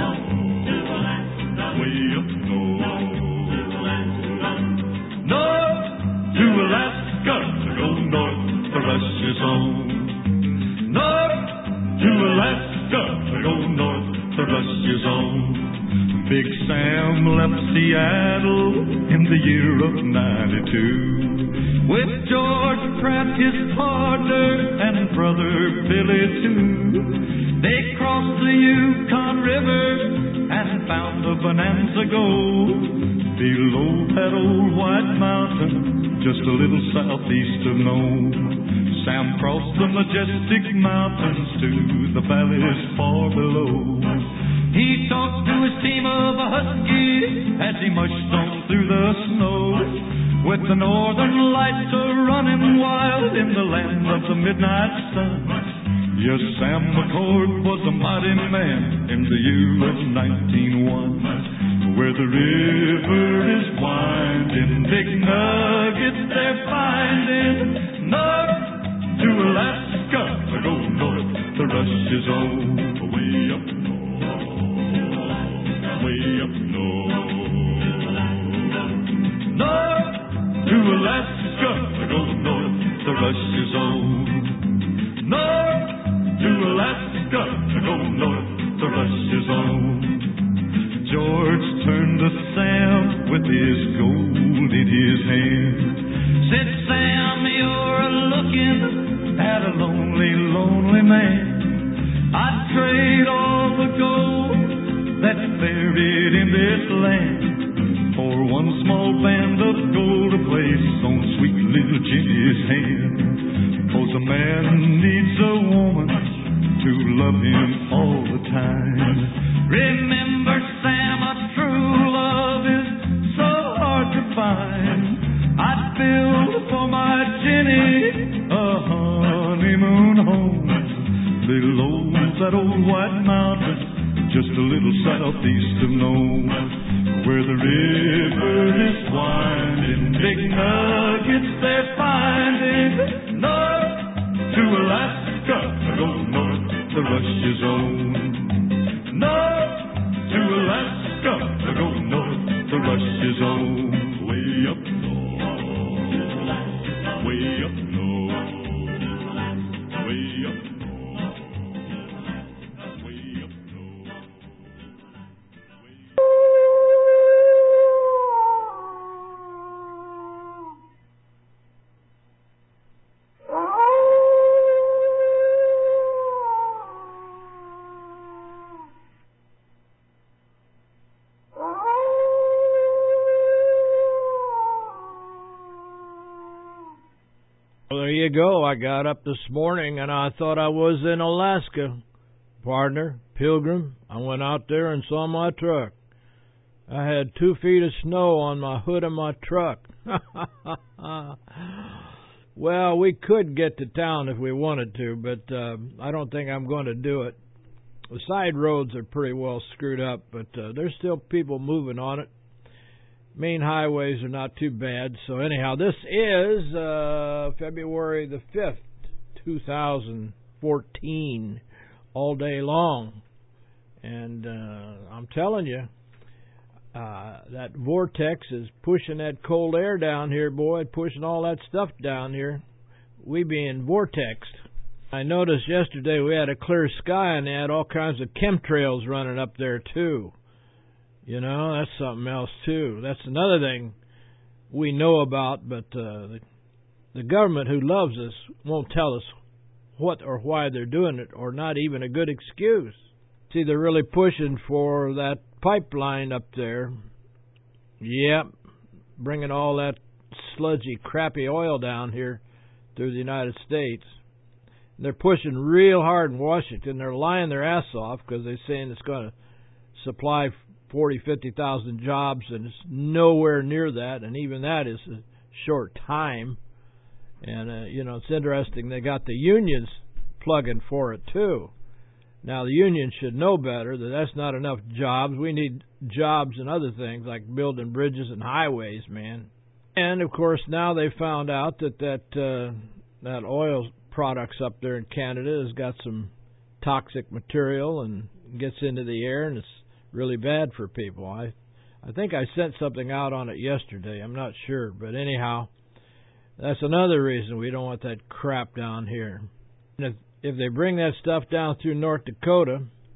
way up north. North to Alaska, go north, the rush is on. North to Alaska, go north, the rush is on. Big Sam left Seattle in the year of '92 with George Pratt, his partner, and brother Billy too. They crossed the Yukon River and found the Bonanza Gold below that old white mountain, just a little southeast of Nome. Sam crossed the majestic mountains to the valleys far below. He talked to his team of huskies as he mushed on through the snow, with the northern lights a-running wild in the land of the midnight sun. Yes, Sam McCord was a mighty man in the year of 1901. Where the river is winding, big nuggets they're finding. North to Alaska, go north, the rush is on. Way up way up north. North to Alaska, go north, the rush is on. North to Alaska, go north, the rush is on. George turned to Sam with his gold in his hand. Said, Sam, you're looking at a lonely, lonely man. I'd trade all the gold that's buried in this land for one small band of gold to place on sweet little Jenny's hand. 'Cause a man needs a woman to love him all the time. Remember, Sam, a true love is so hard to find. I'd build for my Jenny a honeymoon home below that old white mountain, just a little southeast of Nome, where the river is winding, big nuggets they're finding. North to Alaska, go north, the rush is on. North to Alaska, go north, the rush is on. Way up north, way up north, way up north. Well, there you go. I got up this morning and I thought I was in Alaska. Partner, Pilgrim, I went out there and saw my truck. I had 2 feet of snow on my hood of my truck. Well, we could get to town if we wanted to, but I don't think I'm going to do it. The side roads are pretty well screwed up, but there's still people moving on it. Main highways are not too bad. So anyhow, this is February the 5th, 2014, all day long. And I'm telling you, that vortex is pushing that cold air down here, boy, pushing all that stuff down here. We being vortexed. I noticed yesterday we had a clear sky and they had all kinds of chemtrails running up there, too. You know, that's something else, too. That's another thing we know about, but the government who loves us won't tell us what or why they're doing it, or not even a good excuse. See, they're really pushing for that pipeline up there. Yep, bringing all that sludgy, crappy oil down here through the United States. They're pushing real hard in Washington. They're lying their ass off because they're saying it's going to supply 40,000, 50,000 jobs, and it's nowhere near that, and even that is a short time. And, you know, it's interesting, they got the unions plugging for it, too. Now, the unions should know better that that's not enough jobs. We need jobs and other things like building bridges and highways, man. And, of course, now they found out that oil products up there in Canada has got some toxic material and gets into the air, and it's really bad for people. I think I sent something out on it yesterday. I'm not sure, but anyhow, that's another reason we don't want that crap down here. And if they bring that stuff down through North Dakota,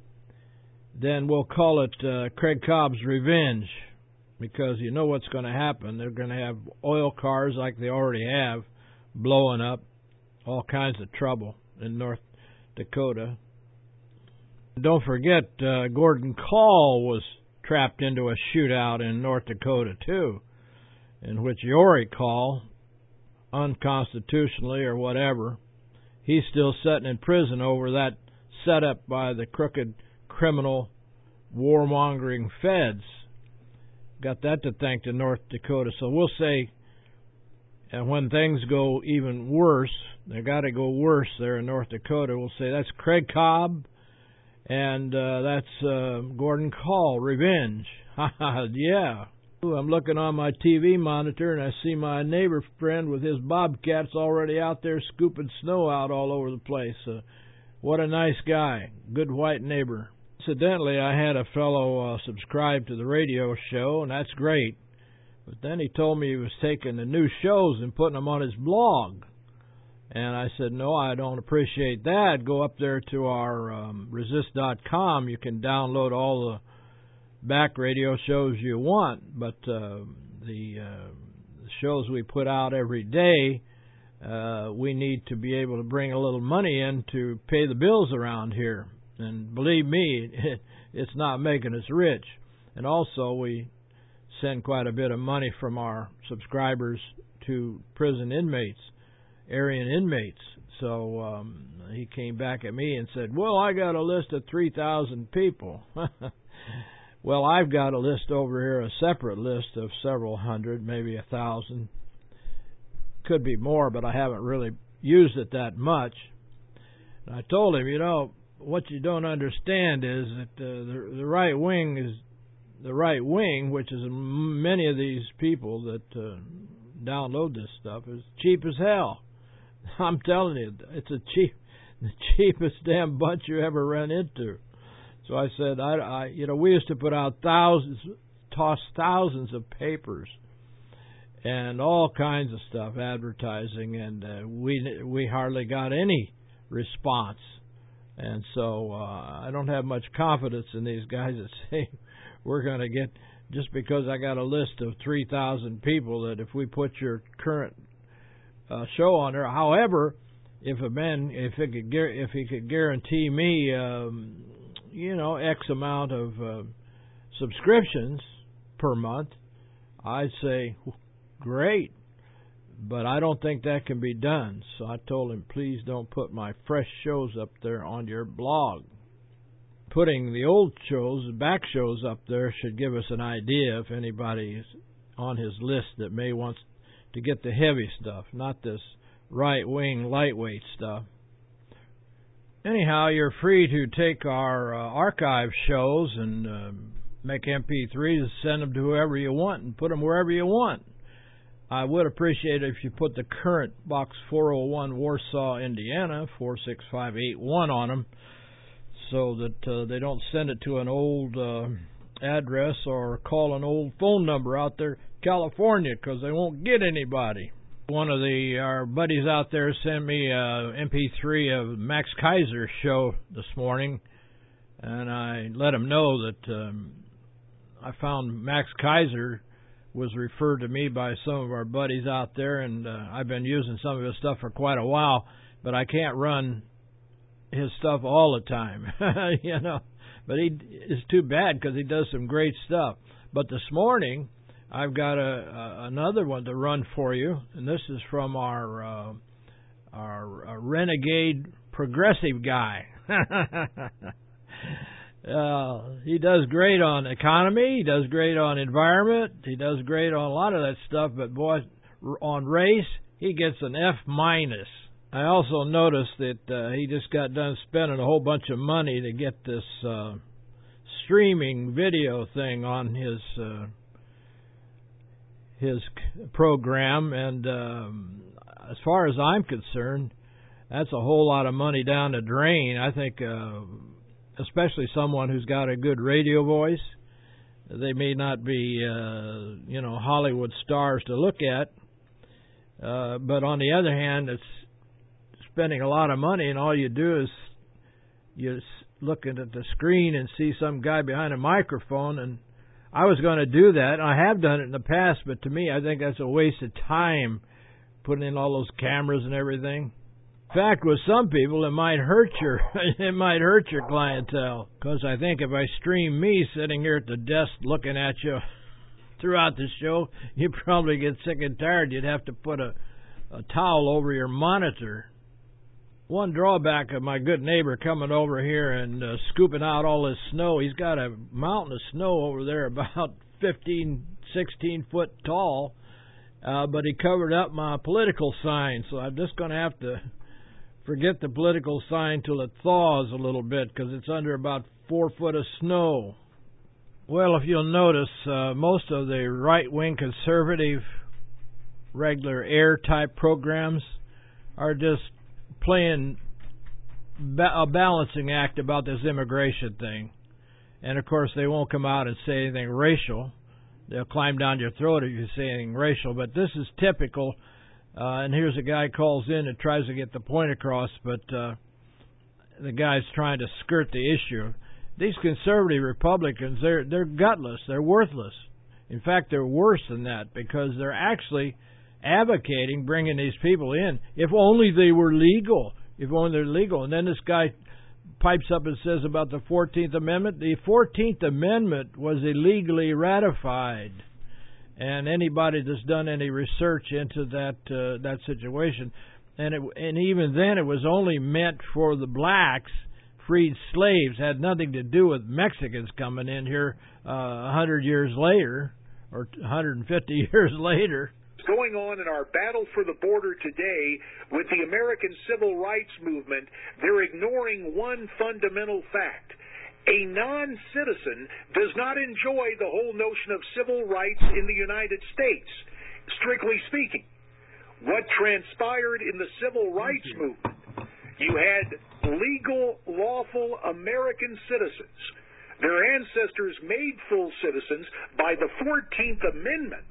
then we'll call it Craig Cobb's revenge, because you know what's going to happen. They're going to have oil cars like they already have blowing up, all kinds of trouble in North Dakota. Don't forget, Gordon Kahl was trapped into a shootout in North Dakota, too, in which Yori Kahl, unconstitutionally or whatever, he's still sitting in prison over that setup by the crooked, criminal, warmongering feds. Got that to thank to North Dakota. So we'll say, and when things go even worse, they got to go worse there in North Dakota, we'll say that's Craig Cobb and that's Gordon Kahl, revenge. Yeah. I'm looking on my TV monitor and I see my neighbor friend with his bobcats already out there scooping snow out all over the place. What a nice guy. Good white neighbor. Incidentally, I had a fellow subscribe to the radio show, and that's great. But then he told me he was taking the new shows and putting them on his blog. And I said, no, I don't appreciate that. Go up there to our resist.com. You can download all the back radio shows you want. But the shows we put out every day, we need to be able to bring a little money in to pay the bills around here. And believe me, it's not making us rich. And also, we send quite a bit of money from our subscribers to prison inmates, Aryan inmates. So he came back at me and said, well, I got a list of 3,000 people. Well, I've got a list over here, a separate list of several hundred, maybe 1,000. Could be more, but I haven't really used it that much. And I told him, you know, what you don't understand is that the right wing is the right wing, which is many of these people that download this stuff, is cheap as hell. I'm telling you, it's the cheapest damn bunch you ever run into. So I said, we used to put out toss thousands of papers and all kinds of stuff, advertising, and we hardly got any response. And so I don't have much confidence in these guys that say we're going to get, just because I got a list of 3,000 people, that if we put your current show on there. However, if he could guarantee me, X amount of subscriptions per month, I'd say great. But I don't think that can be done. So I told him, please don't put my fresh shows up there on your blog. Putting the old shows, back shows up there should give us an idea if anybody's on his list that may want to get the heavy stuff, not this right-wing, lightweight stuff. Anyhow, you're free to take our archive shows and make MP3s and send them to whoever you want and put them wherever you want. I would appreciate it if you put the current Box 401, Warsaw, Indiana, 46581 on them, so that they don't send it to an old address or call an old phone number out there, California, because they won't get anybody. One of our buddies out there sent me a MP3 of Max Kaiser's show this morning, and I let him know that I found Max Kaiser was referred to me by some of our buddies out there, and I've been using some of his stuff for quite a while, but I can't run his stuff all the time, But it's too bad because he does some great stuff. But this morning, I've got another one to run for you, and this is from our renegade progressive guy. He does great on economy, he does great on environment, he does great on a lot of that stuff, but boy, on race, he gets an F-. I also noticed that he just got done spending a whole bunch of money to get this streaming video thing on his program, and as far as I'm concerned, that's a whole lot of money down the drain. I think especially someone who's got a good radio voice. They may not be, Hollywood stars to look at, but on the other hand, it's spending a lot of money, and all you do is you look at the screen and see some guy behind a microphone. And I was going to do that. I have done it in the past, but to me, I think that's a waste of time, putting in all those cameras and everything. In fact, with some people, it might hurt your clientele, because I think if I stream me sitting here at the desk looking at you throughout the show, you'd probably get sick and tired. You'd have to put a towel over your monitor. One drawback of my good neighbor coming over here and scooping out all this snow, he's got a mountain of snow over there about 15, 16 foot tall, but he covered up my political sign, so I'm just going to have to forget the political sign till it thaws a little bit, because it's under about 4 foot of snow. Well, if you'll notice, most of the right-wing conservative regular air-type programs are just playing a balancing act about this immigration thing. And, of course, they won't come out and say anything racial. They'll climb down your throat if you say anything racial. But this is typical. And here's a guy calls in and tries to get the point across, but the guy's trying to skirt the issue. These conservative Republicans, they're gutless. They're worthless. In fact, they're worse than that, because they're actually advocating bringing these people in. If only they were legal. If only they're legal. And then this guy pipes up and says about the 14th Amendment. The 14th Amendment was illegally ratified. And anybody that's done any research into that situation, and even then it was only meant for the blacks, freed slaves, had nothing to do with Mexicans coming in here 100 years later, or 150 years later. Going on in our battle for the border today with the American Civil Rights Movement, they're ignoring one fundamental fact. A non-citizen does not enjoy the whole notion of civil rights in the United States, strictly speaking. What transpired in the civil rights movement, you had legal, lawful American citizens. Their ancestors made full citizens by the 14th Amendment.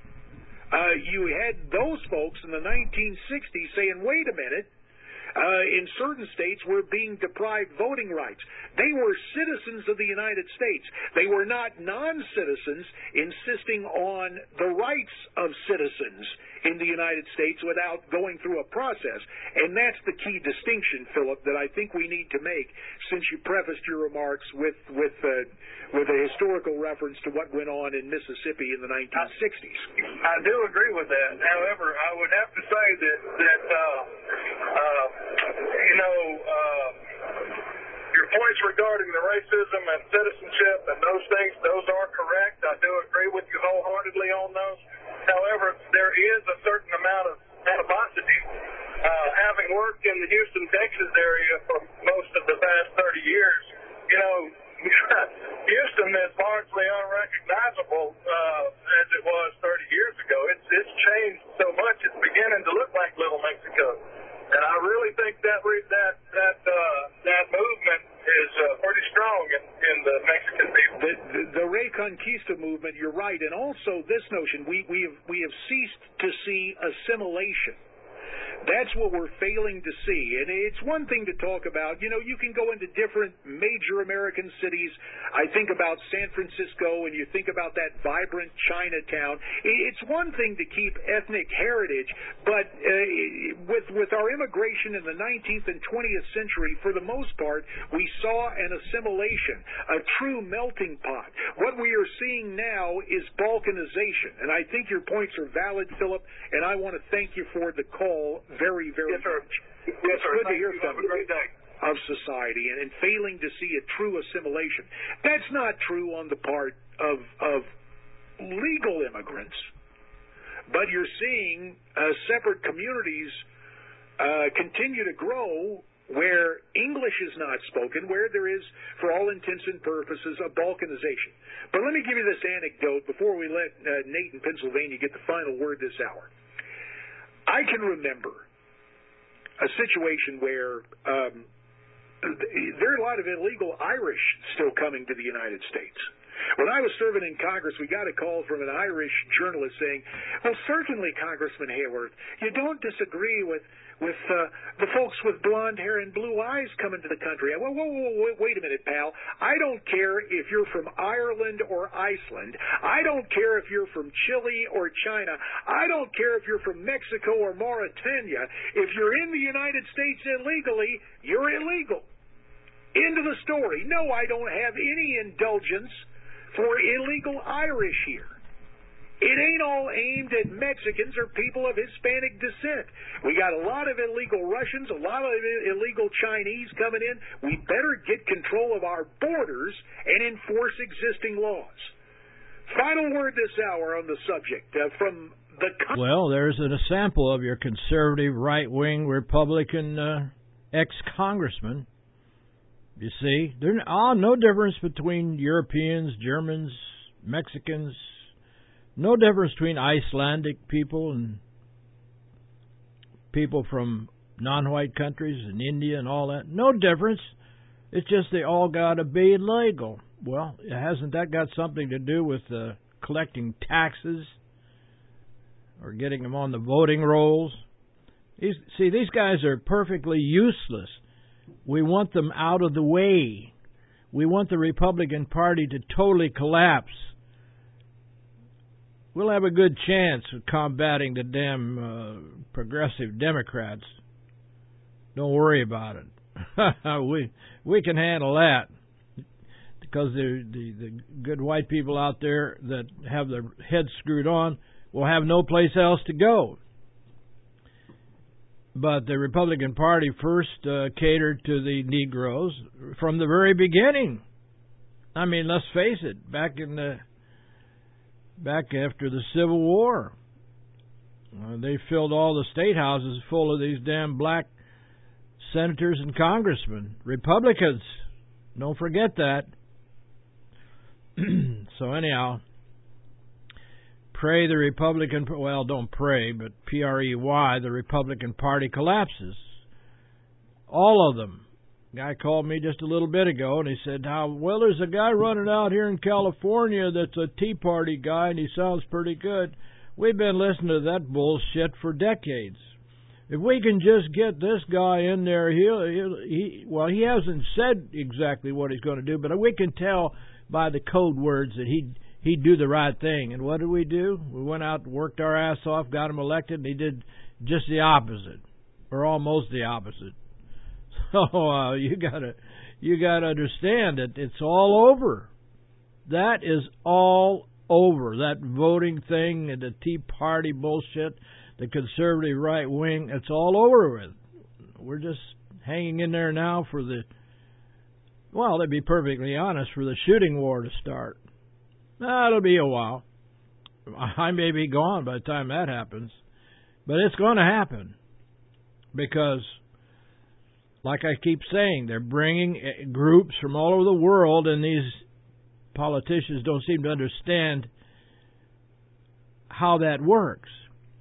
You had those folks in the 1960s saying, wait a minute, in certain states we're being deprived voting rights. They were citizens of the United States. They were not non-citizens insisting on the rights of citizens in the United States without going through a process. And that's the key distinction, Philip, that I think we need to make, since you prefaced your remarks with a historical reference to what went on in Mississippi in the 1960s. I do agree with that. However, I would have to say that your points regarding the racism and citizenship and those things, those are correct. I do agree with you wholeheartedly on those. However, there is a certain amount of animosity. Having worked in the Houston, Texas area for most of the past 30 years, Houston is largely unrecognizable as it was 30 years ago. It's changed so much, it's beginning to look like Little Mexico. And I really think that movement is pretty strong in the Mexican people. The Reconquista movement, you're right, and also this notion, we have ceased to see assimilation. That's what we're failing to see. And it's one thing to talk about, you can go into different major American cities. I think about San Francisco, and you think about that vibrant Chinatown. It's one thing to keep ethnic heritage, but with our immigration in the 19th and 20th century, for the most part, we saw an assimilation, a true melting pot. What we are seeing now is balkanization. And I think your points are valid, Philip, and I want to thank you for the call very, very yes, sir. much. Yes, sir. Good to hear from you. Have a great day. Of society and failing to see a true assimilation. That's not true on the part of legal immigrants, but you're seeing separate communities continue to grow where English is not spoken, where there is, for all intents and purposes, a balkanization. But let me give you this anecdote before we let Nate in Pennsylvania get the final word this hour. I can remember a situation where there are a lot of illegal Irish still coming to the United States. When I was serving in Congress, we got a call from an Irish journalist saying, well, certainly, Congressman Hayworth, you don't disagree with the folks with blonde hair and blue eyes coming to the country. Whoa, wait a minute, pal. I don't care if you're from Ireland or Iceland. I don't care if you're from Chile or China. I don't care if you're from Mexico or Mauritania. If you're in the United States illegally, you're illegal. End of the story. No, I don't have any indulgence for illegal Irish here. It ain't all aimed at Mexicans or people of Hispanic descent. We got a lot of illegal Russians, a lot of illegal Chinese coming in. We better get control of our borders and enforce existing laws. Final word this hour on the subject from the... Well, there's a sample of your conservative, right-wing, Republican ex-congressman. You see, there's no difference between Europeans, Germans, Mexicans, no difference between Icelandic people and people from non-white countries and India and all that. No difference. It's just they all got to be legal. Well, hasn't that got something to do with collecting taxes or getting them on the voting rolls? See, these guys are perfectly useless. We want them out of the way. We want the Republican Party to totally collapse. We'll have a good chance of combating the damn progressive Democrats. Don't worry about it. we can handle that because the good white people out there that have their heads screwed on will have no place else to go. But the Republican Party first catered to the Negroes from the very beginning. I mean, let's face it, back after the Civil War, they filled all the state houses full of these damn black senators and congressmen, Republicans. Don't forget that. So anyhow, pray the Republican, well, don't pray, but P-R-E-Y, the Republican Party collapses. All of them. Guy called me just a little bit ago, and he said, well, there's a guy running out here in California that's a Tea Party guy, and he sounds pretty good. We've been listening to that bullshit for decades. If we can just get this guy in there, he hasn't said exactly what he's going to do, but we can tell by the code words that he'd do the right thing. And what did we do? We went out and worked our ass off, got him elected, and he did just the opposite, or almost the opposite. So you gotta understand that it's all over. That is all over. That voting thing and the Tea Party bullshit, the conservative right wing, it's all over with. We're just hanging in there now for to be perfectly honest, for the shooting war to start. It'll be a while. I may be gone by the time that happens. But it's going to happen. Because, like I keep saying, they're bringing groups from all over the world, and these politicians don't seem to understand how that works.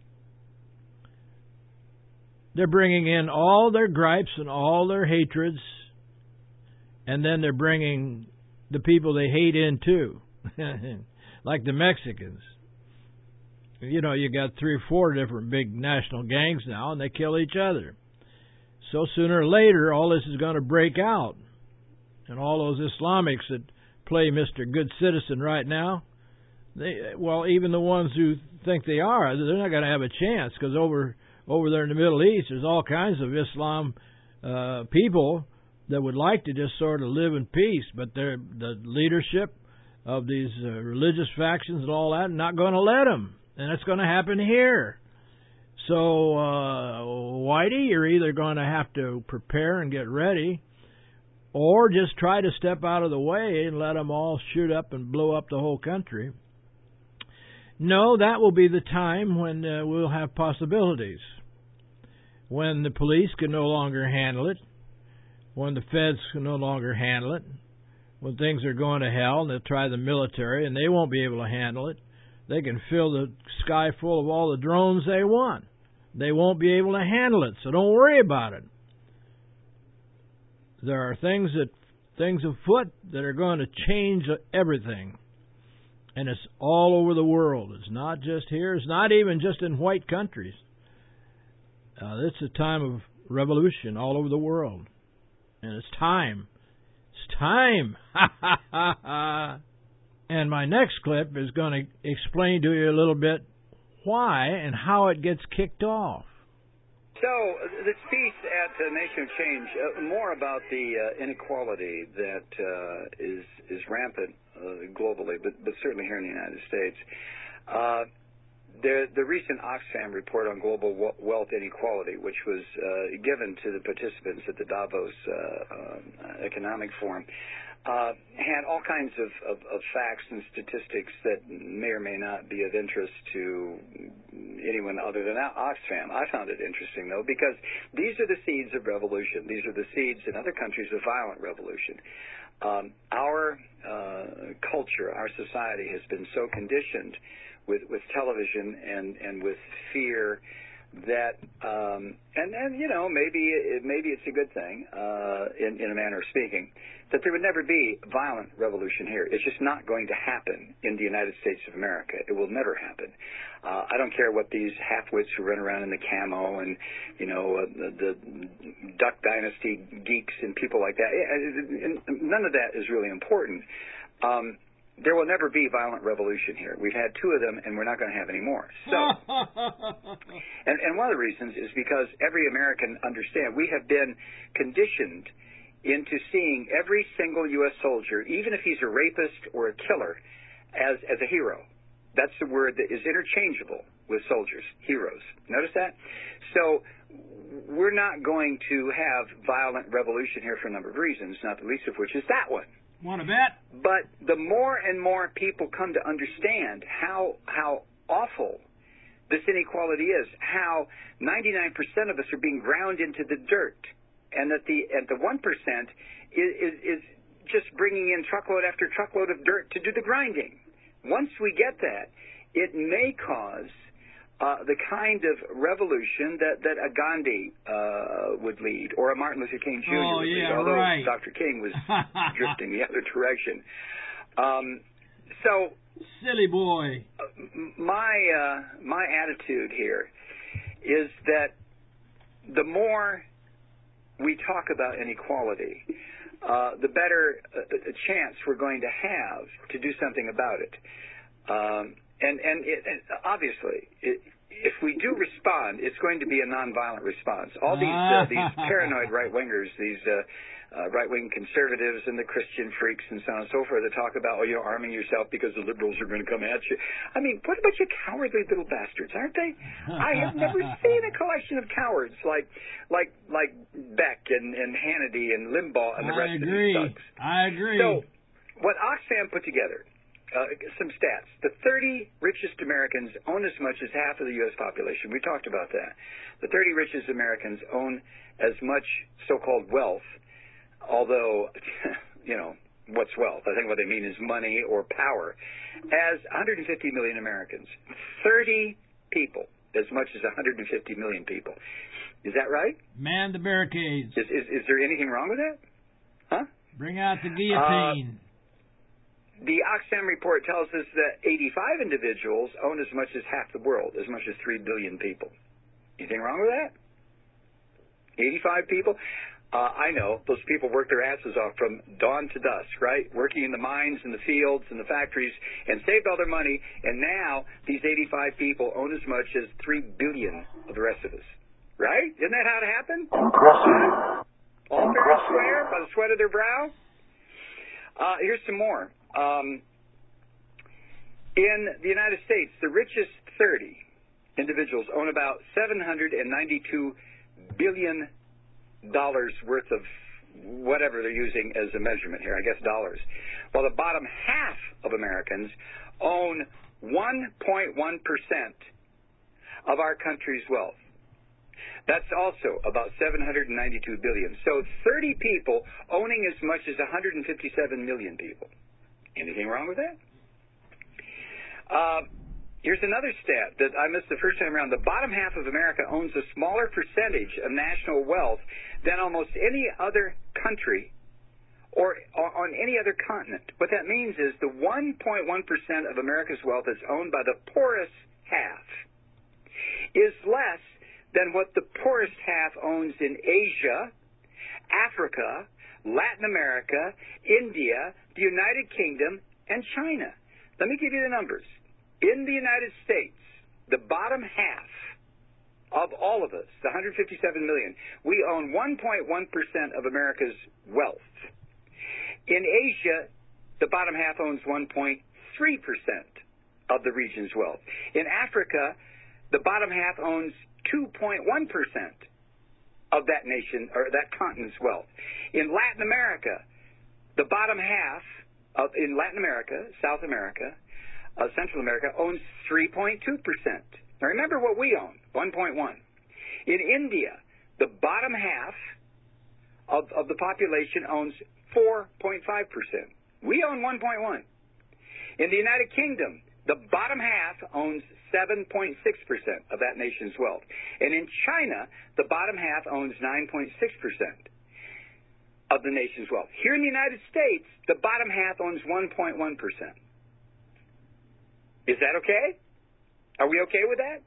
They're bringing in all their gripes and all their hatreds, and then they're bringing the people they hate in too. Like the Mexicans. You know, you got 3 or 4 different big national gangs now, and they kill each other. So sooner or later, all this is going to break out. And all those Islamics that play Mr. Good Citizen right now, even the ones who think they are, they're not going to have a chance, because over there in the Middle East, there's all kinds of Islam people that would like to just sort of live in peace, but the leadership of these religious factions and all that not going to let them. And it's going to happen here. So, Whitey, you're either going to have to prepare and get ready, or just try to step out of the way and let them all shoot up and blow up the whole country. No, that will be the time when we'll have possibilities. When the police can no longer handle it, when the feds can no longer handle it, when things are going to hell, and they'll try the military, and they won't be able to handle it. They can fill the sky full of all the drones they want. They won't be able to handle it, so don't worry about it. there are things afoot that are going to change everything. And it's all over the world. It's not just here. It's not even just in white countries. It's a time of revolution all over the world. And it's time. It's time. And my next clip is going to explain to you a little bit why and how it gets kicked off. So, this piece at Nation of Change, more about the inequality that is rampant globally, but certainly here in the United States. The recent Oxfam report on global wealth inequality, which was given to the participants at the Davos Economic Forum, had all kinds of facts and statistics that may or may not be of interest to anyone other than Oxfam. I found it interesting, though, because these are the seeds of revolution. These are the seeds in other countries of violent revolution. Our culture, our society has been so conditioned with television and with fear that and you know, maybe it's a good thing in a manner of speaking, that there would never be violent revolution here. It's just not going to happen in the United States of America. It will never happen. I don't care what these half-wits who run around in the camo and, you know, the Duck Dynasty geeks and people like that. None of that is really important. There will never be violent revolution here. We've had two of them, and we're not going to have any more. So, and one of the reasons is because every American understands we have been conditioned into seeing every single U.S. soldier, even if he's a rapist or a killer, as a hero. That's the word that is interchangeable with soldiers, heroes. Notice that? So we're not going to have violent revolution here for a number of reasons, not the least of which is that one. Want to bet? But the more and more people come to understand how awful this inequality is, how 99% of us are being ground into the dirt, and that the 1% is just bringing in truckload after truckload of dirt to do the grinding. Once we get that, it may cause the kind of revolution that a Gandhi would lead, or a Martin Luther King Jr. would lead, although right. Dr. King was drifting the other direction. So, silly boy. My attitude here is that the more we talk about inequality, the better a chance we're going to have to do something about it. And obviously, if we do respond, it's going to be a nonviolent response. All these paranoid right-wingers, these right-wing conservatives and the Christian freaks and so on and so forth that talk about, arming yourself because the liberals are going to come at you. I mean, what a bunch of cowardly little bastards, aren't they? I have never seen a collection of cowards like Beck and Hannity and Limbaugh and the rest of these thugs. I agree. So what Oxfam put together, some stats. The 30 richest Americans own as much as half of the U.S. population. We talked about that. The 30 richest Americans own as much so-called wealth, although, what's wealth? I think what they mean is money or power, as 150 million Americans. 30 people, as much as 150 million people. Is that right? Man the barricades. Is there anything wrong with that? Huh? Bring out the guillotine. The Oxfam report tells us that 85 individuals own as much as half the world, as much as 3 billion people. Anything wrong with that? 85 people? I know. Those people work their asses off from dawn to dusk, right? Working in the mines and the fields and the factories and saved all their money. And now these 85 people own as much as 3 billion of the rest of us. Right? Isn't that how it happened? Impressive. All fair and square by the sweat of their brow? Here's some more. In the United States, the richest 30 individuals own about $792 billion worth of whatever they're using as a measurement here, I guess dollars, while the bottom half of Americans own 1.1% of our country's wealth. That's also about $792 billion. So 30 people owning as much as 157 million people. Anything wrong with that? Here's another stat that I missed the first time around. The bottom half of America owns a smaller percentage of national wealth than almost any other country or on any other continent. What that means is the 1.1% of America's wealth that's owned by the poorest half is less than what the poorest half owns in Asia, Africa, Latin America, India, the United Kingdom, and China. Let me give you the numbers. In the United States, the bottom half of all of us, the 157 million, we own 1.1% of America's wealth. In Asia, the bottom half owns 1.3% of the region's wealth. In Africa, the bottom half owns 2.1% of that nation or that continent's wealth. In Latin America, the bottom half in Latin America, South America, Central America owns 3.2%. Now remember what we own, 1.1. In India, the bottom half of the population owns 4.5%. We own 1.1. In the United Kingdom, the bottom half owns 7.6% of that nation's wealth. And in China, the bottom half owns 9.6% of the nation's wealth. Here in the United States, the bottom half owns 1.1%. Is that okay? Are we okay with that?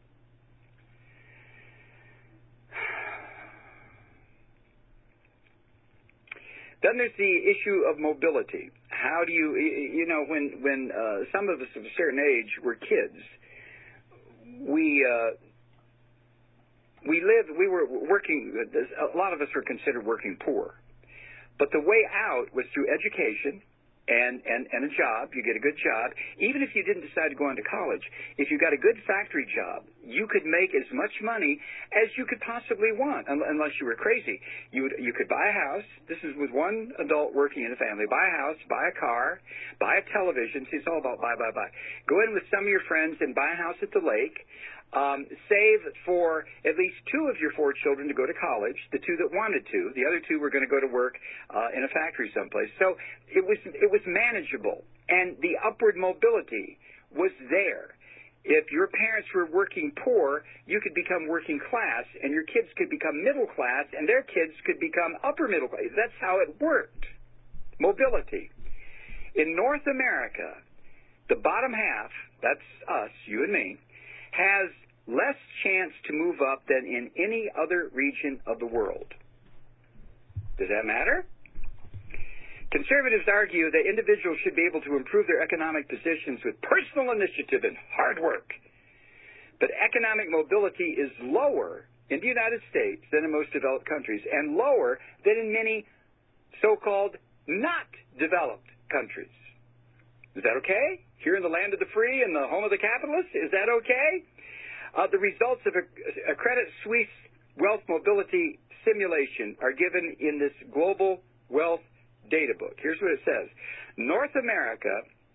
Then there's the issue of mobility. How do you know, when some of us of a certain age were kids, we were working, a lot of us were considered working poor. But the way out was through education and a job. You get a good job. Even if you didn't decide to go on to college, if you got a good factory job, you could make as much money as you could possibly want, unless you were crazy. You could buy a house. This is with one adult working in a family. Buy a house, buy a car, buy a television. See, it's all about buy. Go in with some of your friends and buy a house at the lake. Save for at least 2 of your 4 children to go to college, the 2 that wanted to. The other 2 were going to go to work in a factory someplace. So it was manageable, and the upward mobility was there. If your parents were working poor, you could become working class, and your kids could become middle class, and their kids could become upper middle class. That's how it worked. Mobility. In North America, the bottom half, that's us, you and me, has less chance to move up than in any other region of the world. Does that matter? Conservatives argue that individuals should be able to improve their economic positions with personal initiative and hard work. But economic mobility is lower in the United States than in most developed countries, and lower than in many so-called not developed countries. Is that okay? Here in the land of the free and the home of the capitalists, is that okay? The results of a Credit Suisse wealth mobility simulation are given in this Global Wealth Data Book. Here's what it says. North America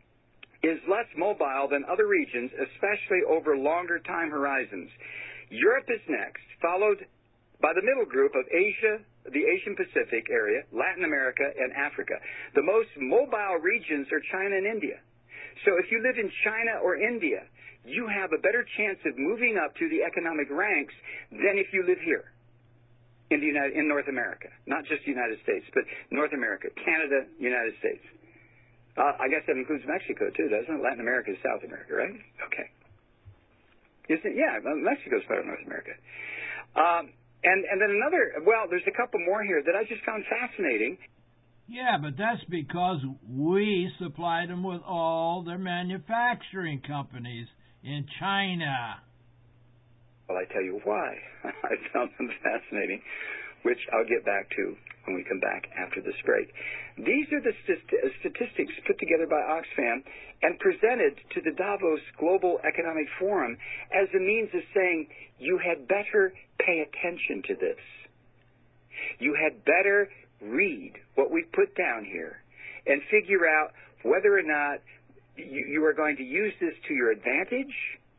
is less mobile than other regions, especially over longer time horizons. Europe is next, followed by the middle group of Asia, the Asian Pacific area, Latin America, and Africa. The most mobile regions are China and India. So if you live in China or India, you have a better chance of moving up to the economic ranks than if you live here in North America. Not just the United States, but North America, Canada, United States. I guess that includes Mexico, too, doesn't it? Latin America is South America, right? Okay. Yeah, Mexico's part of North America. And then there's a couple more here that I just found fascinating. Yeah, but that's because we supplied them with all their manufacturing companies in China. Well, I tell you why I found them fascinating, which I'll get back to when we come back after this break. These are the statistics put together by Oxfam and presented to the Davos Global Economic Forum as a means of saying, you had better pay attention to this. You had better read what we put down here and figure out whether or not you are going to use this to your advantage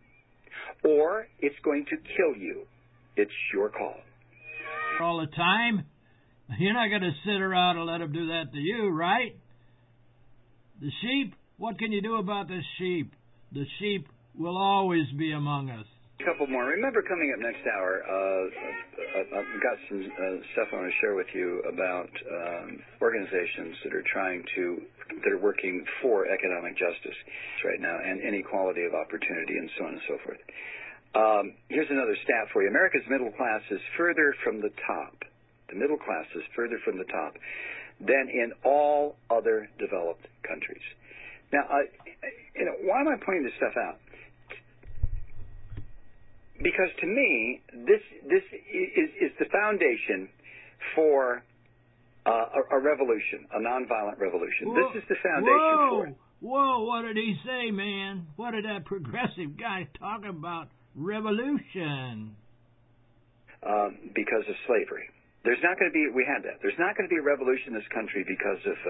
or it's going to kill you. It's your call. All the time? You're not going to sit around and let them do that to you, right? The sheep? What can you do about the sheep? The sheep will always be among us. A couple more. Remember, coming up next hour, I've got some stuff I want to share with you about organizations that are working for economic justice right now and inequality of opportunity and so on and so forth. Here's another stat for you. America's middle class is further from the top. The middle class is further from the top than in all other developed countries. Now, why am I pointing this stuff out? Because to me, this is the foundation for a revolution, a nonviolent revolution. Whoa, this is the foundation for it. Whoa, what did he say, man? What did that progressive guy talk about? Revolution. Because of slavery. There's not going to be, we had that. There's not going to be a revolution in this country because of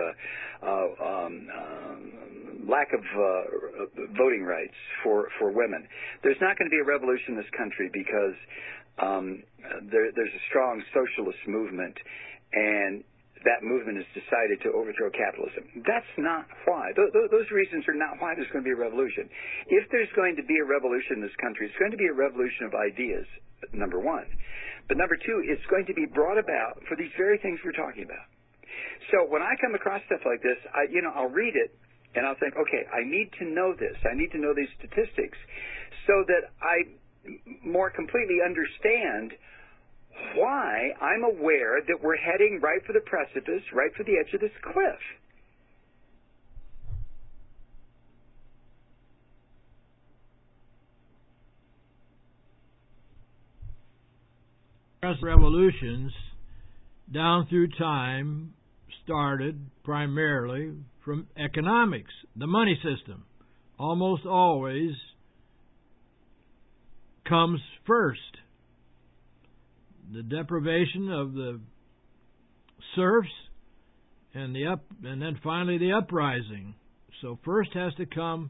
lack of voting rights for women. There's not going to be a revolution in this country because there's a strong socialist movement and that movement has decided to overthrow capitalism. That's not why. Those reasons are not why there's going to be a revolution. If there's going to be a revolution in this country, it's going to be a revolution of ideas, number one. But number two, it's going to be brought about for these very things we're talking about. So when I come across stuff like this, I'll read it and I'll think, okay, I need to know this. I need to know these statistics so that I more completely understand why I'm aware that we're heading right for the precipice, right for the edge of this cliff. Revolutions down through time started primarily from economics, the money system. Almost always comes first. The deprivation of the serfs and then finally the uprising. So first has to come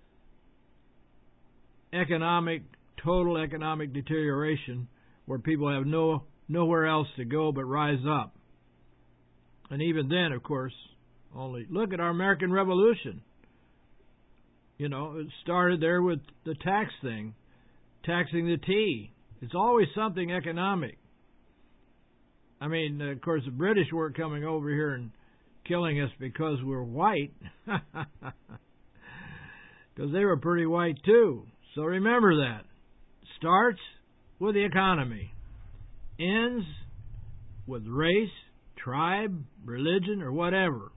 total economic deterioration, where people have nowhere else to go but rise up. And even then, of course, only look at our American Revolution. It started there with the tax thing, taxing the tea. It's always something economic. I mean, of course, the British weren't coming over here and killing us because we're white, because they were pretty white too. So remember that. Starts with the economy, ends with race, tribe, religion, or whatever.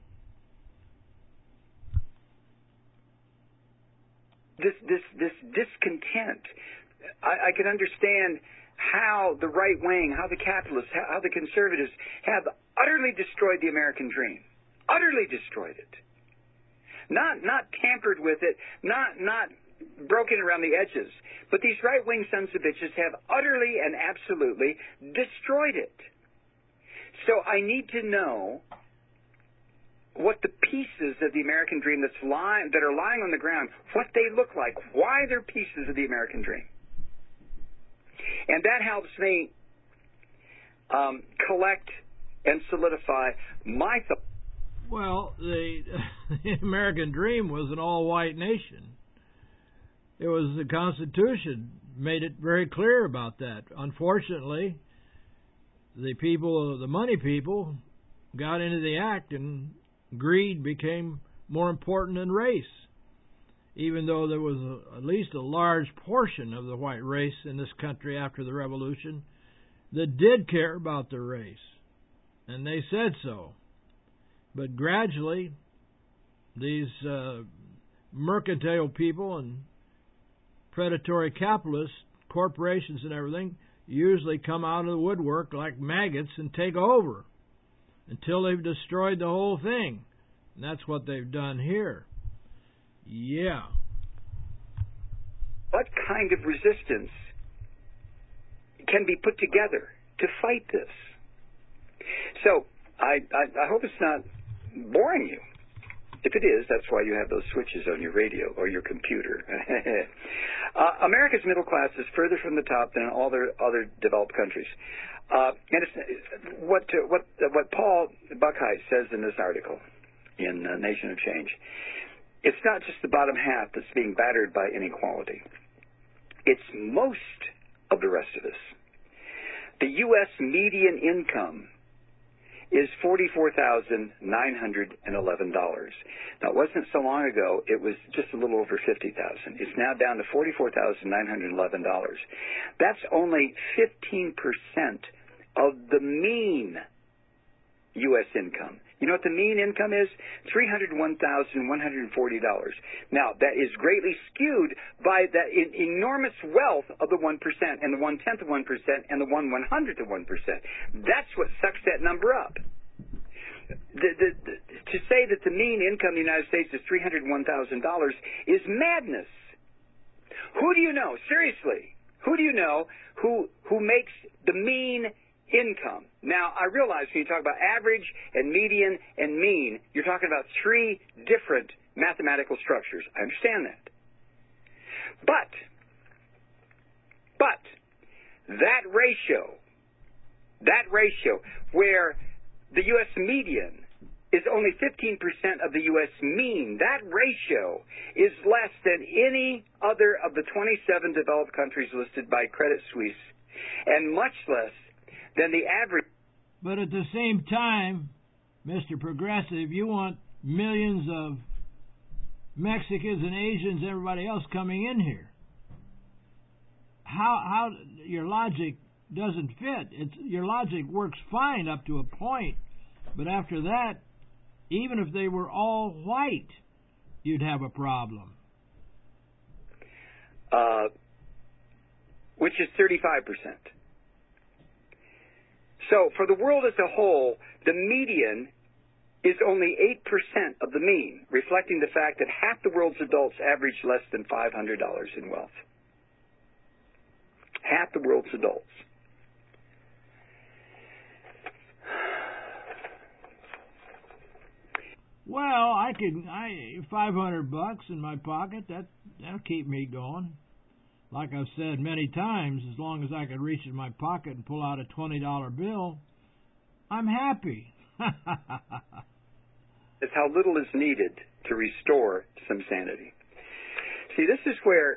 This discontent, I can understand how the right wing, how the capitalists, how the conservatives have utterly destroyed the American dream, utterly destroyed it, not tampered with it, not broken around the edges. But these right-wing sons of bitches have utterly and absolutely destroyed it. So I need to know what the pieces of the American dream that are lying on the ground, what they look like, why they're pieces of the American dream. And that helps me collect and solidify my thoughts. Well, the American dream was an all-white nation. It was the Constitution made it very clear about that. Unfortunately, the money people, got into the act, and greed became more important than race. Even though there was at least a large portion of the white race in this country after the Revolution that did care about their race, and they said so. But gradually, these mercantile people and predatory capitalists, corporations and everything, usually come out of the woodwork like maggots and take over until they've destroyed the whole thing. And that's what they've done here. Yeah. What kind of resistance can be put together to fight this? So, I hope it's not boring you. If it is, that's why you have those switches on your radio or your computer. America's middle class is further from the top than all the other developed countries. And it's what Paul Buchheit says in this article in Nation of Change it's not just the bottom half that's being battered by inequality. It's most of the rest of us. The U.S. median income is $44,911. Now, it wasn't so long ago. It was just a little over $50,000. It's now down to $44,911. That's only 15% of the mean U.S. income. You know what the mean income is? $301,140. Now, that is greatly skewed by that enormous wealth of the 1% and the 1/10 of 1% and the 1/100th of 1%. That's what sucks that number up. To say that the mean income in the United States is $301,000 is madness. Who do you know? Seriously, who do you know who makes the mean income? Now, I realize when you talk about average and median and mean, you're talking about three different mathematical structures. I understand that. But that ratio where the U.S. median is only 15% of the U.S. mean, that ratio is less than any other of the 27 developed countries listed by Credit Suisse, and much less than the average. But at the same time, Mr. Progressive, you want millions of Mexicans and Asians, everybody else coming in here. How your logic doesn't fit. Your logic works fine up to a point, but after that, even if they were all white, you'd have a problem. Which is 35%. So for the world as a whole, the median is only 8% of the mean, reflecting the fact that half the world's adults average less than $500 in wealth. Half the world's adults. Well, $500 in my pocket, that'll keep me going. Like I've said many times, as long as I can reach in my pocket and pull out a $20 bill, I'm happy. It's how little is needed to restore some sanity. See, this is where,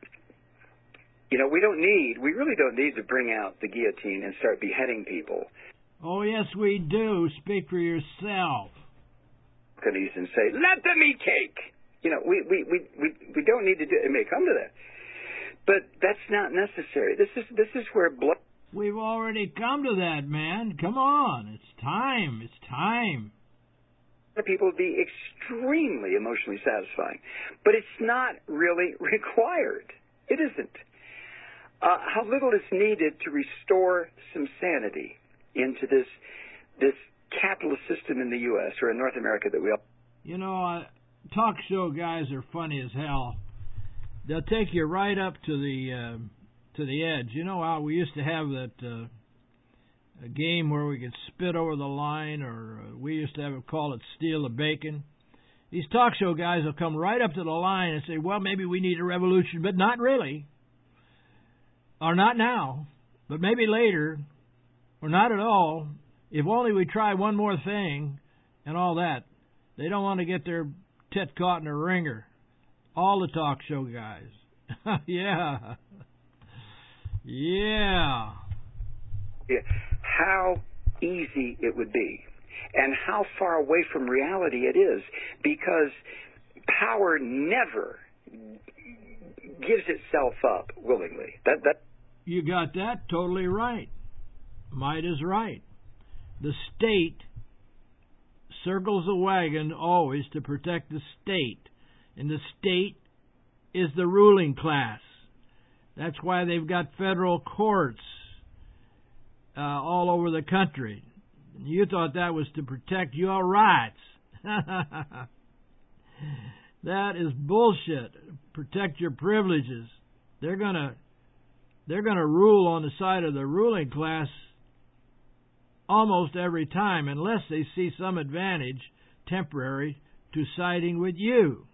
we really don't need to bring out the guillotine and start beheading people. Oh, yes, we do. Speak for yourself. And say, let them eat cake. We don't need to do it. It may come to that. But that's not necessary. This is where blood. We've already come to that, man. Come on. It's time. It's time. People would be extremely emotionally satisfying. But it's not really required. It isn't. How little is needed to restore some sanity into this capitalist system in the U.S. or in North America that we all... talk show guys are funny as hell. They'll take you right up to the edge. You know how we used to have that a game where we could spit over the line, or we used to call it steal the bacon. These talk show guys will come right up to the line and say, well, maybe we need a revolution, but not really. Or not now, but maybe later, or not at all. If only we try one more thing and all that. They don't want to get their tit caught in a ringer. All the talk show guys. Yeah. How easy it would be, and how far away from reality it is, because power never gives itself up willingly. You got that totally right. Might is right. The state circles the wagon always to protect the state. And the state is the ruling class. That's why they've got federal courts all over the country. You thought that was to protect your rights. That is bullshit. Protect your privileges. They're gonna rule on the side of the ruling class almost every time, unless they see some advantage, temporary, to siding with you.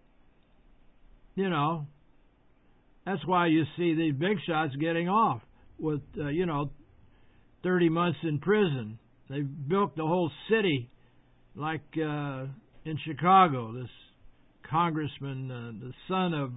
That's why you see these big shots getting off with, 30 months in prison. They've built the whole city like in Chicago, this congressman, the son of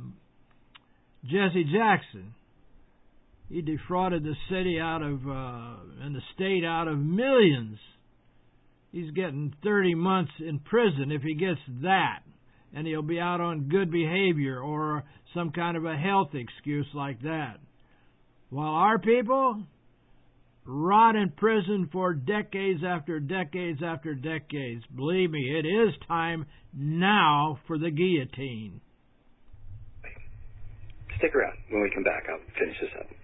Jesse Jackson. He defrauded the city and the state out of millions. He's getting 30 months in prison if he gets that, and he'll be out on good behavior or some kind of a health excuse like that. While our people rot in prison for decades after decades after decades. Believe me, it is time now for the guillotine. Stick around. When we come back, I'll finish this up.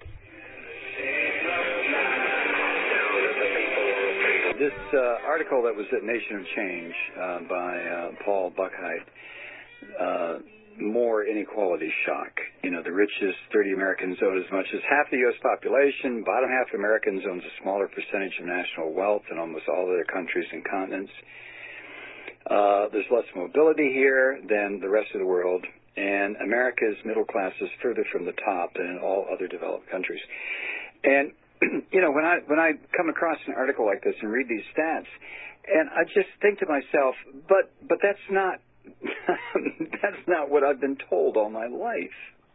This article that was at Nation of Change by Paul Buchheit, more inequality shock. You know, the richest 30 Americans own as much as half the U.S. population. Bottom half of Americans owns a smaller percentage of national wealth than almost all other countries and continents. There's less mobility here than the rest of the world, and America's middle class is further from the top than in all other developed countries. And you know, when I come across an article like this and read these stats, and I just think to myself, but that's not that's not what I've been told all my life,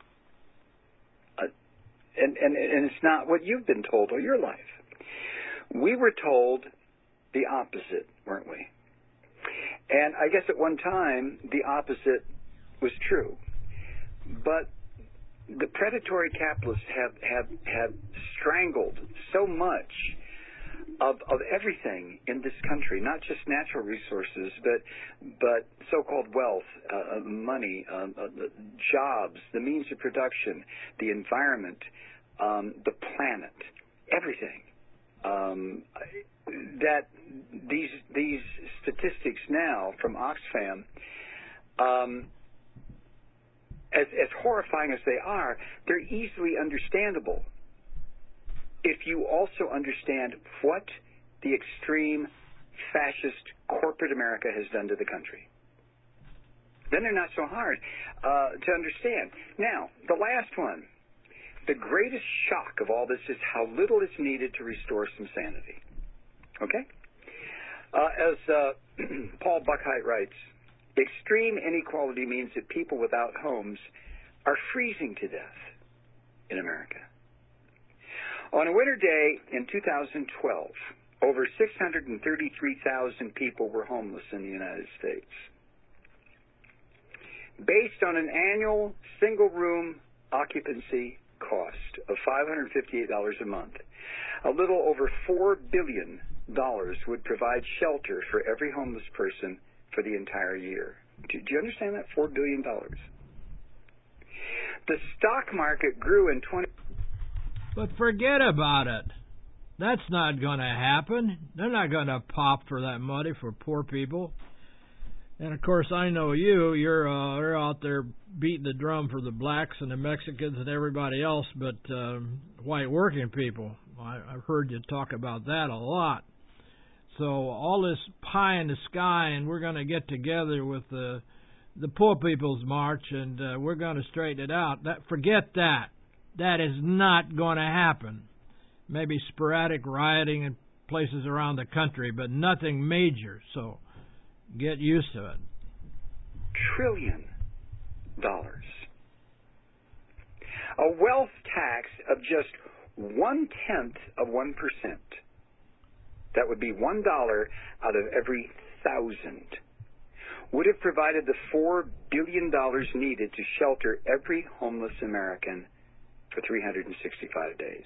and it's not what you've been told all your life. We were told the opposite, weren't we? And I guess at one time the opposite was true, but the predatory capitalists have strangled so much of everything in this country, not just natural resources, but so-called wealth, money, jobs, the means of production, the environment, the planet, everything. That these statistics now from Oxfam, as horrifying as they are, they're easily understandable if you also understand what the extreme fascist corporate America has done to the country. Then they're not so hard to understand. Now, the last one. The greatest shock of all this is how little is needed to restore some sanity. Okay? As Paul Buchheit writes, extreme inequality means that people without homes are freezing to death in America. On a winter day in 2012, over 633,000 people were homeless in the United States. Based on an annual single-room occupancy cost of $558 a month, a little over $4 billion would provide shelter for every homeless person for the entire year. Do you understand that? $4 billion. The stock market grew in 20... But forget about it. That's not going to happen. They're not going to pop for that money for poor people. And, of course, I know you're out there beating the drum for the blacks and the Mexicans and everybody else, but white working people, I've heard you talk about that a lot. So all this pie in the sky, and we're going to get together with the Poor People's March, and we're going to straighten it out. Forget that. That is not going to happen. Maybe sporadic rioting in places around the country, but nothing major. So get used to it. $1 trillion. A wealth tax of just 0.1%. That would be $1 out of every 1,000. Would have provided the $4 billion needed to shelter every homeless American for 365 days.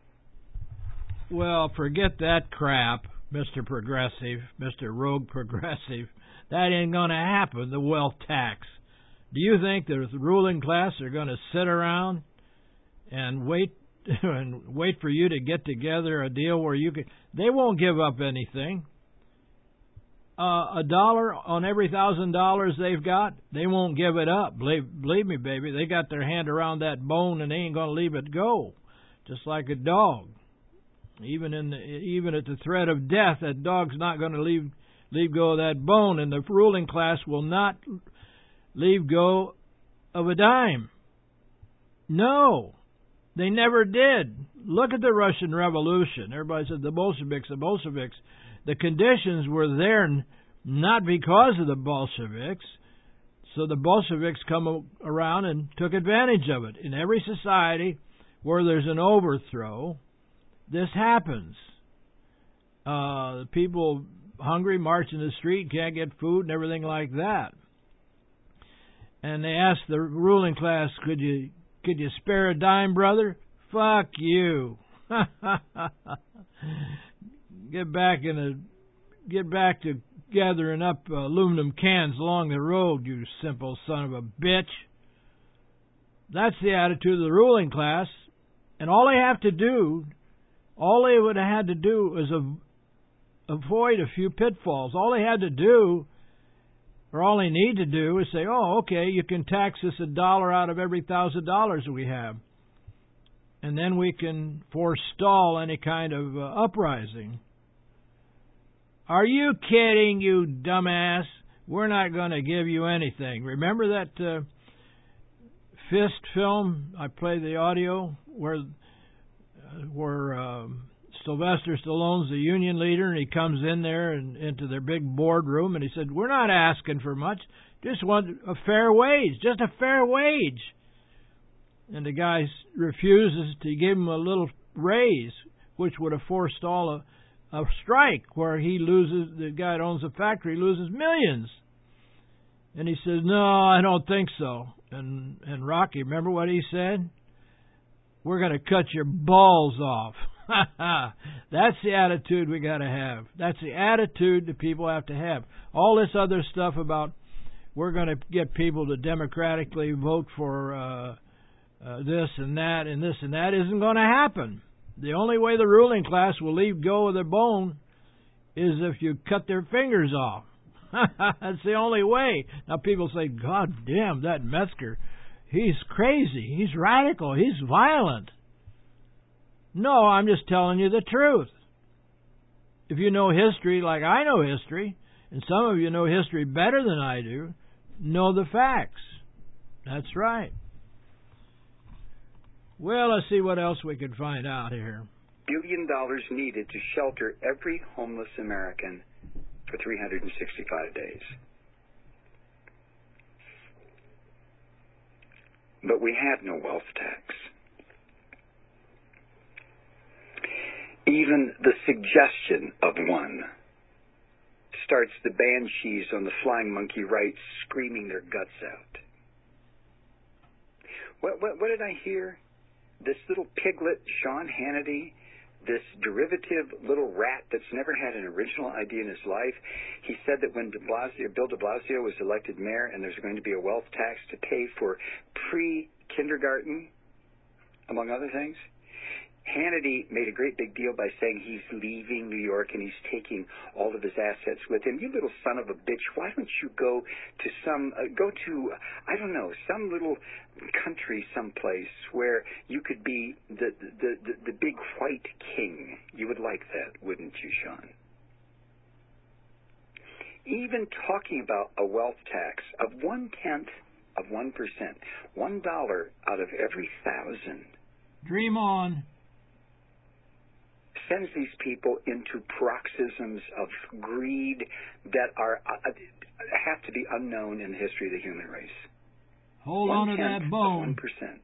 Well, forget that crap, Mr. Progressive, Mr. Rogue Progressive. That ain't going to happen, the wealth tax. Do you think the ruling class are going to sit around and wait for you to get together a deal where you can... They won't give up anything. $1 on every $1,000 they've got, they won't give it up. Believe me, baby, they got their hand around that bone and they ain't going to leave it go. Just like a dog. Even at the threat of death, that dog's not going to leave go of that bone, and the ruling class will not leave go of a dime. No, they never did. Look at the Russian Revolution. Everybody said the Bolsheviks. The conditions were there not because of the Bolsheviks. So the Bolsheviks come around and took advantage of it. In every society where there's an overthrow, this happens. People hungry march in the street, can't get food and everything like that. And they asked the ruling class, could you spare a dime, brother? Fuck you. Get back to gathering up aluminum cans along the road, you simple son of a bitch. That's the attitude of the ruling class. And all they would have had to do is avoid a few pitfalls. All they had to do, or all they need to do, is say, oh, okay, you can tax us $1 out of every $1,000 we have. And then we can forestall any kind of uprising. Are you kidding, you dumbass? We're not going to give you anything. Remember that Fist film? I played the audio where Sylvester Stallone's the union leader, and he comes in there and into their big boardroom, and he said, we're not asking for much, just want a fair wage, just a fair wage. And the guy refuses to give him a little raise, which would have forestalled a strike where the guy that owns the factory loses millions. And he says, no, I don't think so. And Rocky, remember what he said? We're going to cut your balls off. That's the attitude we got to have. That's the attitude that people have to have. All this other stuff about we're going to get people to democratically vote for this and that and this and that isn't going to happen. The only way the ruling class will leave go of their bone is if you cut their fingers off. That's the only way. Now people say, God damn, that Metzger, he's crazy, he's radical, he's violent. No, I'm just telling you the truth. If you know history like I know history, and some of you know history better than I do, know the facts. That's right. Well, let's see what else we can find out here. $1 billion needed to shelter every homeless American for 365 days. But we have no wealth tax. Even the suggestion of one starts the banshees on the flying monkey right screaming their guts out. What did I hear? This little piglet, Sean Hannity, this derivative little rat that's never had an original idea in his life, he said that when Bill de Blasio was elected mayor and there's going to be a wealth tax to pay for pre-kindergarten, among other things, Hannity made a great big deal by saying he's leaving New York and he's taking all of his assets with him. You little son of a bitch, why don't you go to some little country someplace where you could be the big white king. You would like that, wouldn't you, Sean? Even talking about a wealth tax of 0.1%, $1 out of every 1,000. Dream on. Sends these people into paroxysms of greed that have to be unknown in the history of the human race. Hold on to that bone. 1%.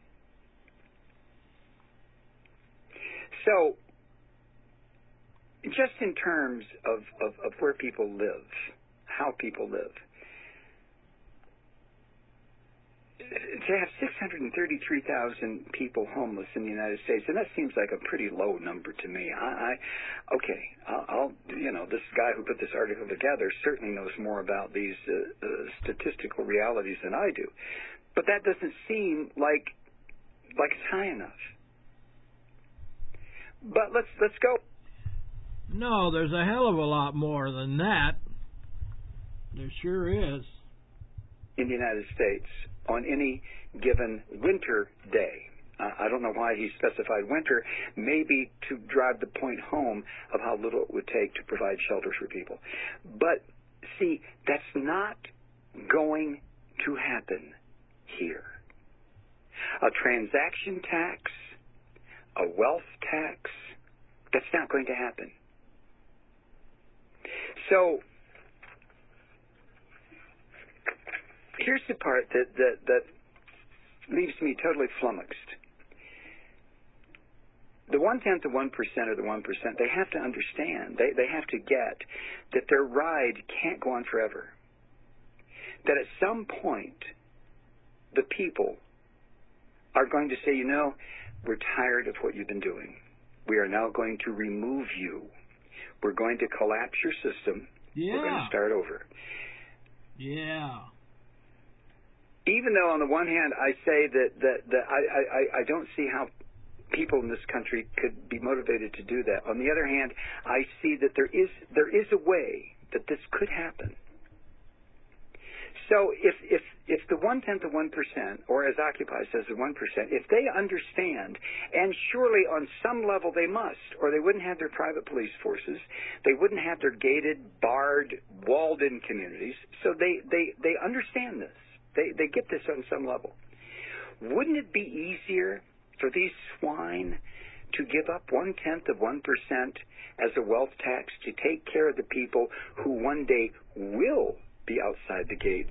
So, just in terms of where people live, how people live, to have 633,000 people homeless in the United States, and that seems like a pretty low number to me. This guy who put this article together certainly knows more about these statistical realities than I do, but that doesn't seem like it's high enough. But let's go. No, there's a hell of a lot more than that. There sure is. In the United States, on any given winter day. I don't know why he specified winter, maybe to drive the point home of how little it would take to provide shelter for people. But, see, that's not going to happen here. A transaction tax, a wealth tax, that's not going to happen. So, here's the part that leaves me totally flummoxed. The 1/10 of 1% or the 1%, they have to understand, they have to get that their ride can't go on forever. That at some point, the people are going to say, you know, we're tired of what you've been doing. We are now going to remove you. We're going to collapse your system. Yeah. We're going to start over. Yeah. Even though on the one hand I say that I don't see how people in this country could be motivated to do that. On the other hand, I see that there is a way that this could happen. So if the 1/10 of 1%, or as Occupy says, the 1%, if they understand, and surely on some level they must, or they wouldn't have their private police forces, they wouldn't have their gated, barred, walled-in communities, so they understand this. They get this on some level. Wouldn't it be easier for these swine to give up 1/10 of 1% as a wealth tax to take care of the people who one day will be outside the gate?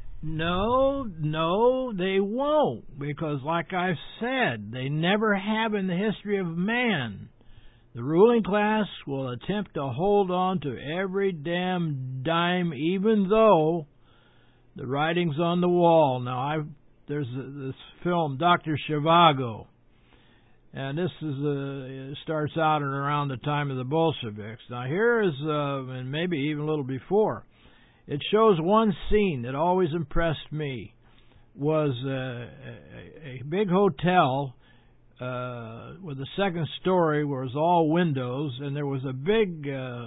No, they won't, because like I've said, they never have in the history of man. The ruling class will attempt to hold on to every damn dime, even though the writing's on the wall. Now, there's this film, Dr. Zhivago, and this it starts out and around the time of the Bolsheviks. Now, here is, and maybe even a little before, it shows one scene that always impressed me, was a big hotel with a second story where it was all windows, and there was a big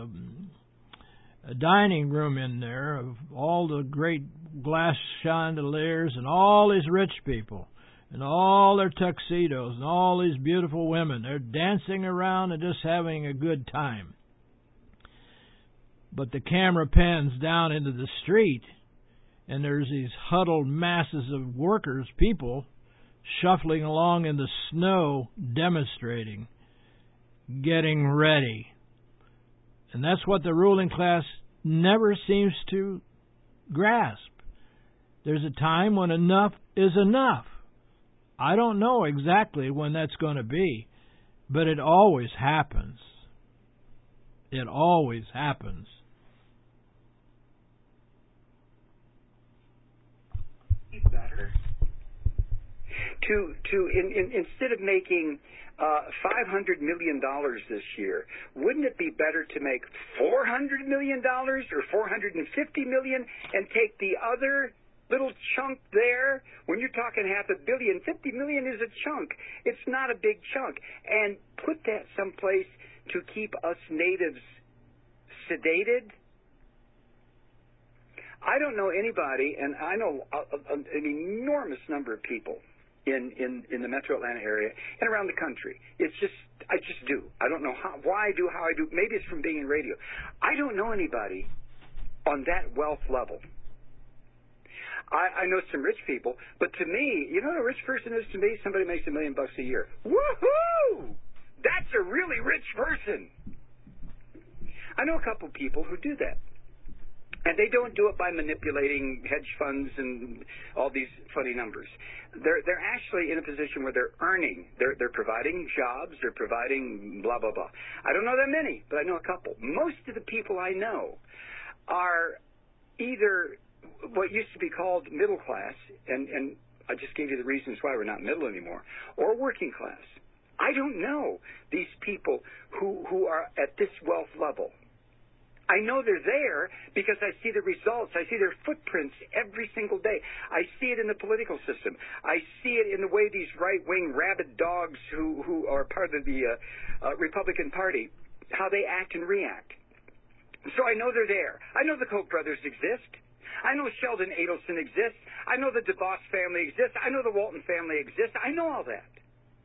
dining room in there of all the great glass chandeliers and all these rich people and all their tuxedos and all these beautiful women. They're dancing around and just having a good time. But the camera pans down into the street, and there's these huddled masses of workers, people, shuffling along in the snow, demonstrating, getting ready. And that's what the ruling class never seems to grasp. There's a time when enough is enough. I don't know exactly when that's going to be, but it always happens. It always happens. Better instead of making $500 million this year, wouldn't it be better to make $400 million or $450 million and take the other little chunk there? When you're talking $500 million, $50 million is a chunk. It's not a big chunk. And put that someplace to keep us natives sedated. I don't know anybody, and I know an enormous number of people in the Metro Atlanta area and around the country. I just do. I don't know why I do, how I do. Maybe it's from being in radio. I don't know anybody on that wealth level. I know some rich people, but to me, you know what a rich person is to me? Somebody makes $1 million a year. Woohoo! That's a really rich person. I know a couple people who do that. And they don't do it by manipulating hedge funds and all these funny numbers. They're actually in a position where they're earning. They're providing jobs. They're providing blah, blah, blah. I don't know that many, but I know a couple. Most of the people I know are either what used to be called middle class, and I just gave you the reasons why we're not middle anymore, or working class. I don't know these people who are at this wealth level. I know they're there because I see the results. I see their footprints every single day. I see it in the political system. I see it in the way these right-wing rabid dogs who are part of the Republican Party, how they act and react. So I know they're there. I know the Koch brothers exist. I know Sheldon Adelson exists. I know the DeVos family exists. I know the Walton family exists. I know all that.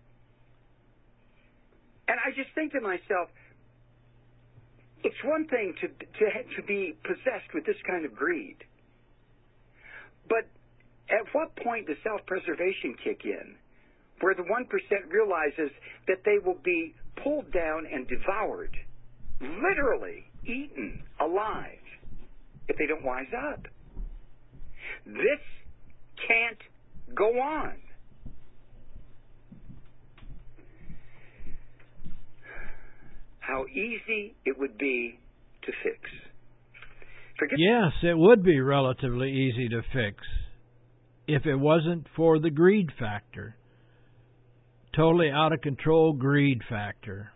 And I just think to myself, it's one thing to be possessed with this kind of greed. But at what point does self-preservation kick in, where the 1% realizes that they will be pulled down and devoured, literally eaten alive, if they don't wise up? This can't go on. How easy it would be to fix. Yes, it would be relatively easy to fix if it wasn't for the greed factor. Totally out of control greed factor.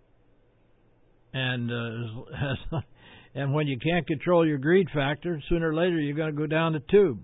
And and when you can't control your greed factor, sooner or later you're going to go down the tube.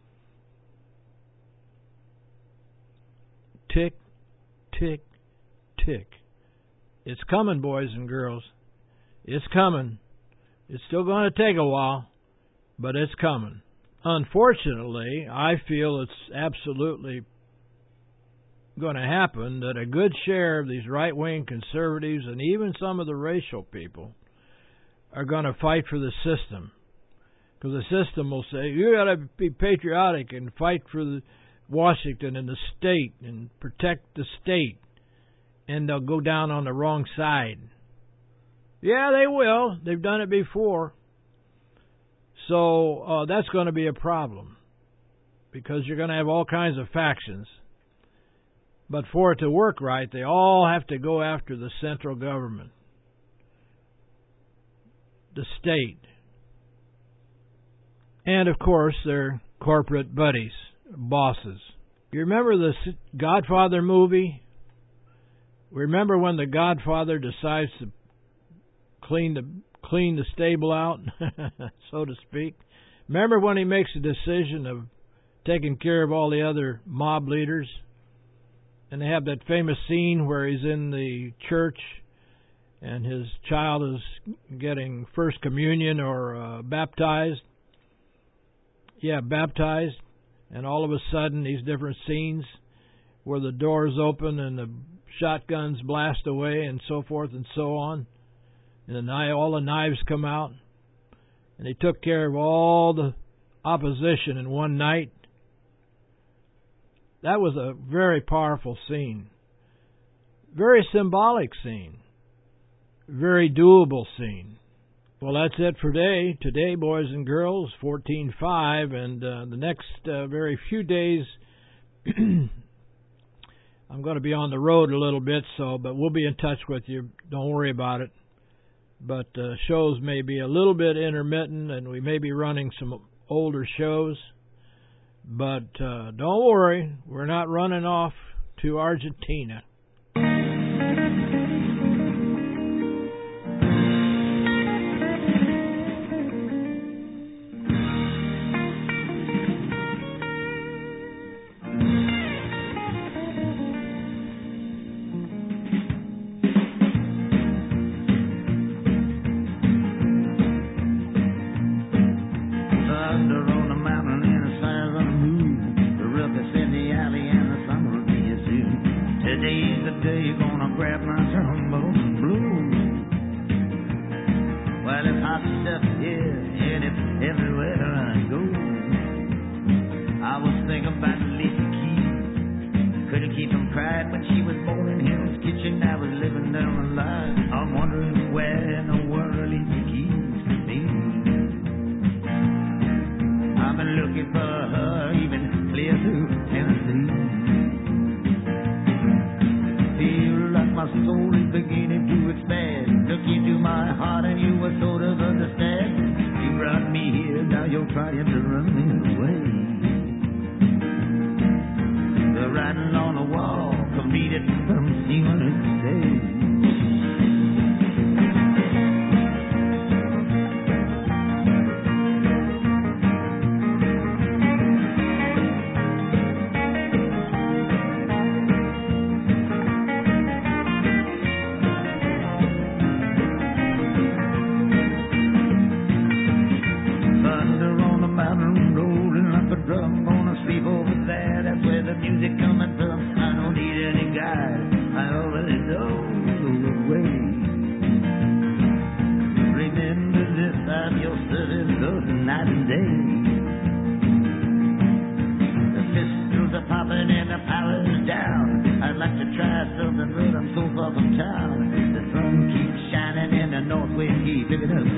Tick, tick, tick. It's coming, boys and girls. It's coming. It's still going to take a while, but it's coming. Unfortunately, I feel it's absolutely going to happen that a good share of these right-wing conservatives and even some of the racial people are going to fight for the system. Because the system will say, you got to be patriotic and fight for Washington and the state and protect the state. And they'll go down on the wrong side. Yeah, they will. They've done it before. So that's going to be a problem. Because you're going to have all kinds of factions. But for it to work right, they all have to go after the central government, the state, and, of course, their corporate buddies, bosses. You remember the Godfather movie? Remember when the Godfather decides to clean the stable out, so to speak? Remember when he makes a decision of taking care of all the other mob leaders? And they have that famous scene where he's in the church and his child is getting First Communion or baptized. Yeah, baptized. And all of a sudden, these different scenes where the doors open and the shotguns blast away and so forth and so on. And all the knives come out. And they took care of all the opposition in one night. That was a very powerful scene. Very symbolic scene. Very doable scene. Well, that's it for today. Today, boys and girls, 14/5, and the next very few days, I'm going to be on the road a little bit, but we'll be in touch with you. Don't worry about it. But shows may be a little bit intermittent, and we may be running some older shows. But don't worry, we're not running off to Argentina.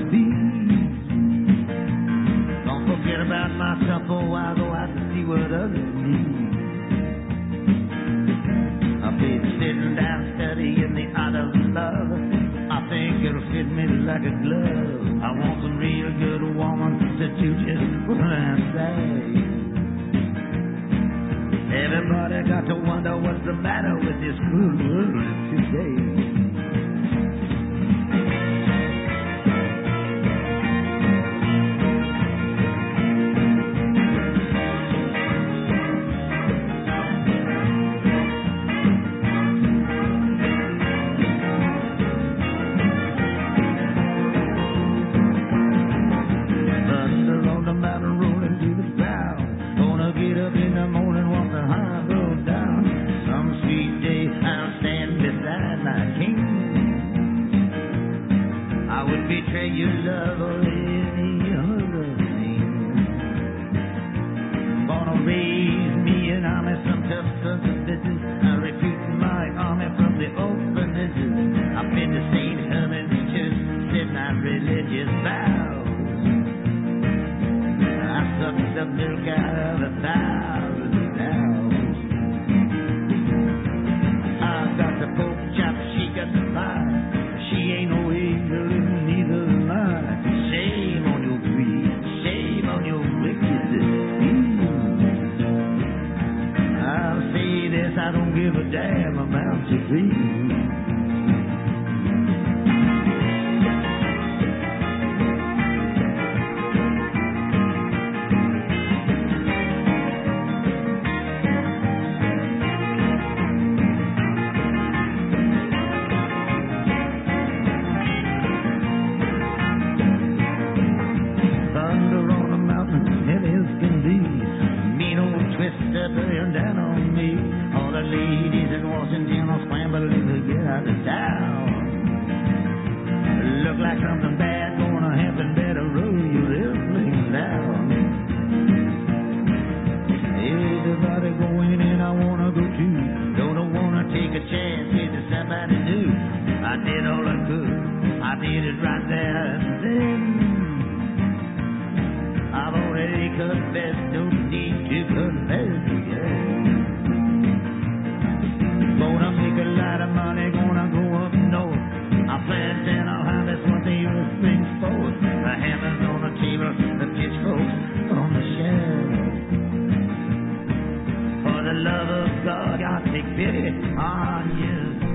Don't forget about myself, oh, I'll go out to see what others like a glove. I want some real good woman to do just what I say. Everybody got to wonder what's the matter with this cruel world today. Betray your love or any other thing. Gonna raise me an army, some tough sons of bitches. I recruit my army from the orphanages. I've been to St. Herman's Church, said my religious vows. I sucked the milk out of 1,000 cows. I've got the Pope chop, she got the pie. She ain't no angel, neither am I. Shame on your greed, shame on your wickedness. I'll say this, I don't give a damn about your dreams. Down on me, all the ladies in Washington are scrambling to get out of town. Look like something bad gonna happen, better roll your airplane down. Everybody going and I wanna go too. Don't wanna take a chance with somebody new. I did all I could, I did it right there and then. I've already confessed, don't need to confess again. Gonna make a lot of money, gonna go up north. I plan down, I'll have this what the earth brings forth. The hammers on the table, the pitchforks on the shelf. For the love of God, God take pity on you.